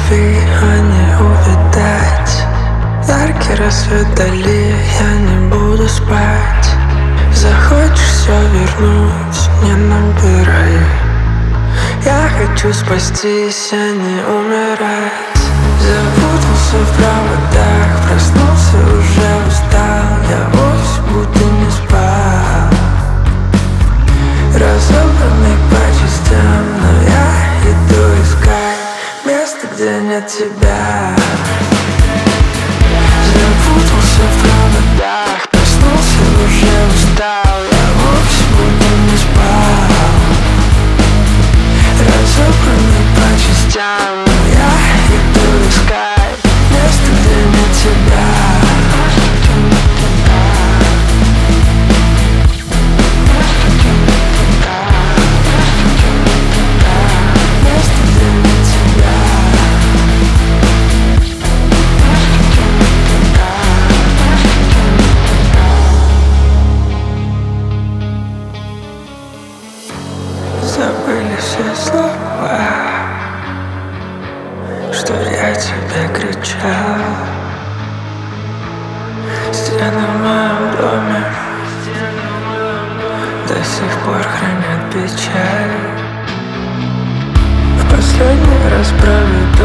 любви, а не увидать яркий рассвет вдали, я не буду спать. Захочешь все вернуть, не набирай. Я хочу спастись, а не умирать. Запутался в проводах, проснулся, уже устал. Я вовсе будто не спал. Разобранный по частям, но я иду искать место, где нет тебя. Запутался в проводах, проснулся, уже устал. Я вовсе будто не спал. Разобранный по частям, но я иду искать место, где нет тебя. Забыли все слова, что я тебе кричал. Стены в моем доме до сих пор хранят печаль. В последний раз проведу